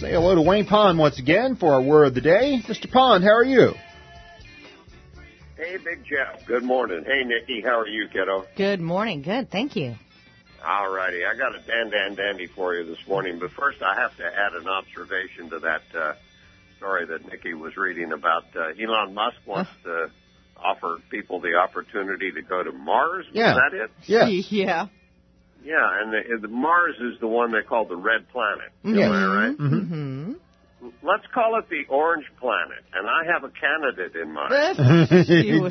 say hello to Wayne Pond once again for our word of the day. Mr. Pond, how are you? Hey, Big Jeff. Good morning. Hey, Nikki. How are you, kiddo? Good morning. Good. Thank you. All righty. I got a dandy for you this morning. But first, I have to add an observation to that story that Nikki was reading about. Elon Musk wants to offer people the opportunity to go to Mars. Yeah. Is that it? Yes. Yeah. Yeah, and the Mars is the one they call the red planet. Yeah. Am I right? Mm-hmm. Let's call it the orange planet, and I have a candidate in mind.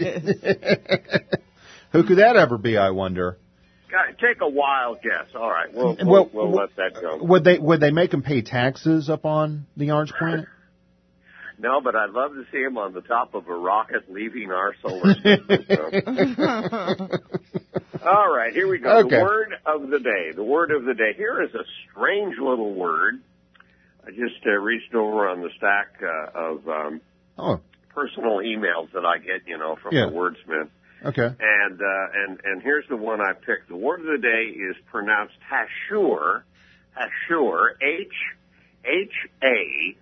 Who could that ever be, I wonder? Take a wild guess. All right, we'll let that go. Would they make them pay taxes up on the orange planet? No, but I'd love to see him on the top of a rocket leaving our solar system. All right, here we go. Okay. The word of the day. The word of the day. Here is a strange little word. I just reached over on the stack of personal emails that I get, from the wordsmith. Okay. And here's the one I picked. The word of the day is pronounced Hashur. Hashur. H-A-C-H-U-R-E.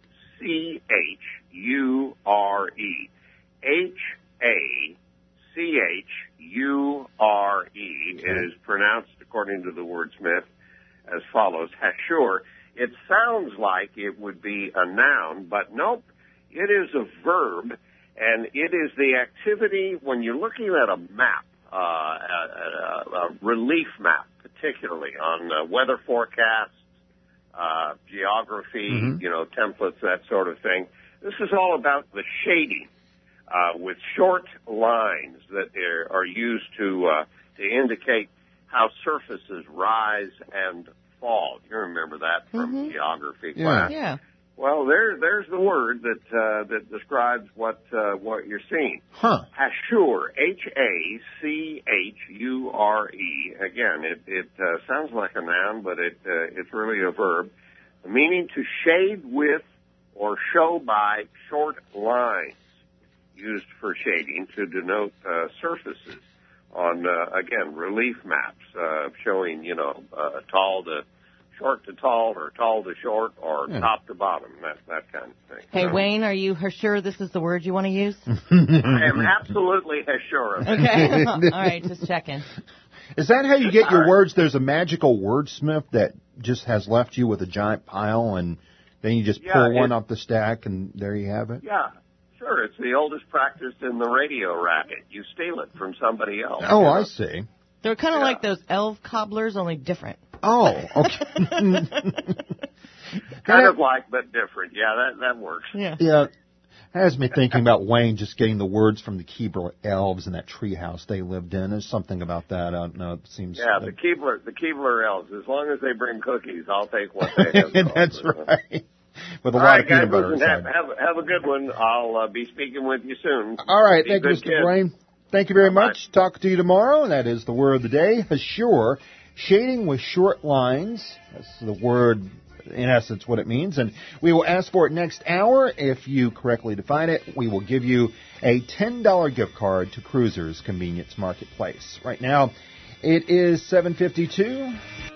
H-A-C-H-U-R-E. It is pronounced, according to the wordsmith, as follows. Hashur. It sounds like it would be a noun, but nope. It is a verb, and it is the activity when you're looking at a map, a relief map, particularly on weather forecasts, geography, templates, that sort of thing. This is all about the shading with short lines that are used to indicate how surfaces rise and fall. You remember that from geography class. Yeah. Well, there's the word that describes what you're seeing. Huh. Hashur, H-A-C-H-U-R-E. Again, it sounds like a noun, but it's really a verb. The meaning to shade with or show by short lines, used for shading to denote surfaces on again relief maps showing short to tall, or tall to short, or top to bottom, that kind of thing. Hey, Wayne, are you sure this is the word you want to use? I am absolutely sure of it. Okay. All right, just checking. Is that how you get your words? There's a magical wordsmith that just has left you with a giant pile, and then you just pull one off the stack, and there you have it? Yeah, sure. It's the oldest practice in the radio racket. You steal it from somebody else. Oh, I see. They're kind of like those elf cobblers, only different. Oh, okay. Kind of like, but different. Yeah, that works. Yeah. Has me thinking about Wayne just getting the words from the Keebler elves in that treehouse they lived in. There's something about that. I don't know. It seems. Yeah, the Keebler elves. As long as they bring cookies, I'll take what they have. That's right. With a lot of peanut butter inside. Have a good one. I'll be speaking with you soon. All right. Thank you, Mr. Wayne. Thank you very much. Talk to you tomorrow. And that is the word of the day. Hashur. Shading with short lines. That's the word, in essence, what it means. And we will ask for it next hour. If you correctly define it, we will give you a $10 gift card to Cruisers Convenience Marketplace. Right now, it is 7:52.